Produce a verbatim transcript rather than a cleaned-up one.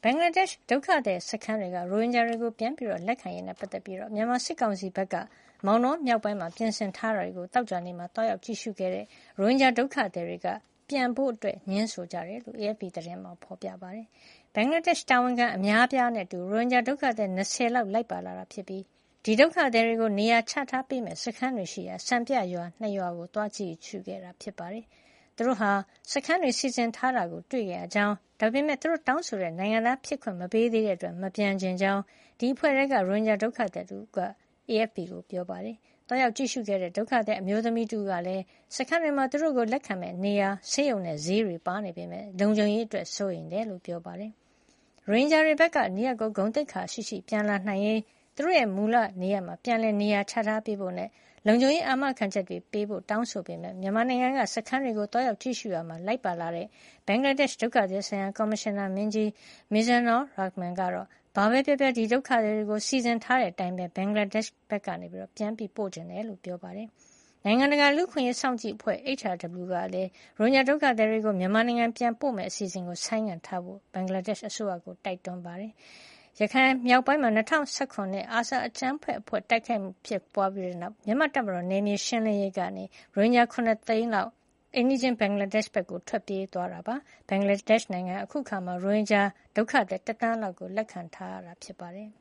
ဘင်္ဂလားဒေ့ရှ်ဒုက္ခသည်စခန်းတွေကရိုဟင်ဂျာတွေကိုပြန်ပြီးလက်ခံရေးနဲ့ပတ်သက်ပြီးမြန်မာစစ်ကောင်စီဘက်ကမောင်တောမြောက်ပိုင်းမှာပြင်ဆင်ထားတာတွေကိုသောကြာနေ့မှာတွားရောက်ကြည့်ရှုခဲ့တဲ့ရိုဟင်ဂျာဒုက္ခသည်တွေကပြန်ဖို့ငြင်းဆိုကြတယ်လို့ A F P သတင်းမှာဖော်ပြပါတယ်။ဘင်္ဂလားဒေ့ရှ်တာဝန်ခံအများအပြားနဲ့အတူရိုဟင်ဂျာဒုက္ခသည်၂၀လောက်လိုက်ပါလာတာဖြစ်ပြီးဒီဒုက္ခသည်တွေကိုနေရာချထားပေးမယ့်စခန်းတွေရှိရာစံပြရွာနှစ်ရွာကိုသွားကြည့်ရှုခဲ့တာဖြစ်ပါတယ်။သူတို့ဟာစခန်းတွေစီစဉ်ထားတာကိုတွေ့ခဲ့ကြောင်းဒါပေမဲ့သူတို့တောင်းဆိုတဲ့နိုင်ငံသားဖြစ်ခွင့်မပေးသေးတဲ့အတွက်မပြန်ချင်ကြောင်းဒီအဖွဲ့တွေကရိုဟင်ဂျာဒုက္ခသည်တို့က A F P ကိုပြောပါတယ်။တွားရောက်ကြည့်ရှုခဲ့တဲ့ဒုက္ခသည်အမျိုးသမီးတူကလည်းစခန်းတွေမှာသူတို့ကိုလက်ခံမဲ့နေရာဆေးရုံနဲ့ဈေးတွေပါနေပေမဲ့လုံခြုံရေးအတွက်စိုးရိမ်တယ်လို့ပြောပါတယ်။ရိုဟင်ဂျာတွေဘက်ကနေရာကိုဂုဏ်သိက္ခာရှိရှိပြန်လာနိုင်ရေးသူတို့ရဲ့မူလနေရာမှာပြန်လည်နေရာချထားပေးဖို့နဲ့လုံခြုံရေးအာမခံချက်တွေပေးဖို့တောင်းဆိုပေမဲ့မြန်မာနိုင်ငံကစခန်းတွေကိုတွားရောက်ကြည့်ရှုရမှာလိုက်ပါလာတဲ့ဘင်္ဂလားဒေ့ရှ်ဒုက္ခသည်ဆိုင်ရာကော်မရှင်နာမင်းကြီး Mizanur Rahman ကတော့ဘာပဲပြောပြောဒီဒုက္ခသည်တွေကိုစီစဉ်ထားတဲ့အတိုင်းပဲဘင်္ဂလားဒေ့ရှ်ဘက်ကနေပြီးတော့ပြန်ပြီးပို့ကျင်တယ်လို့ပြောပါတယ်။နိုင်ငံတကာလူ့ခွင့်ရေးစောင့်ကြည့်အဖွဲ့ H R W ကလည်းရိုဟင်ဂျာဒုက္ခသည်တွေကိုမြန်မာနိုင်ငံပြန်ပို့မဲ့အစီအစဉ်ကိုဆိုင်းငံ့ထားဖို့ဘင်္ဂလားဒေ့ရှ်အစိုးရကိုတိုက်တွန်းပါတယ်။ရခိုင်မြောက်ပိုင်းမှာ၂၀၁၇ခုနှစ်အာဆာအကြမ်းဖက်အဖွဲ့တိုက်ခိုက်မှုဖြစ်ပွားပြီးတဲ့နောက်မြန်မာတပ်မတော်နယ်မြေရှင်းလင်းရေးကနေရိုဟင်ဂျာခုနှစ်သိန်းလောက်အိမ်နီးချင်းဘင်္ဂလားဒေ့ရှ်ဘက်ကိုထွက်ပြေးသွားတာပါ။ဘင်္ဂလားဒေ့ရှ်နိုင်ငံအခုအခါမှာရိုဟင်ဂျာဒုက္ခသည်တသန်းလောက်ကိုလက်ခံထားရတာဖြစ်ပါတယ်။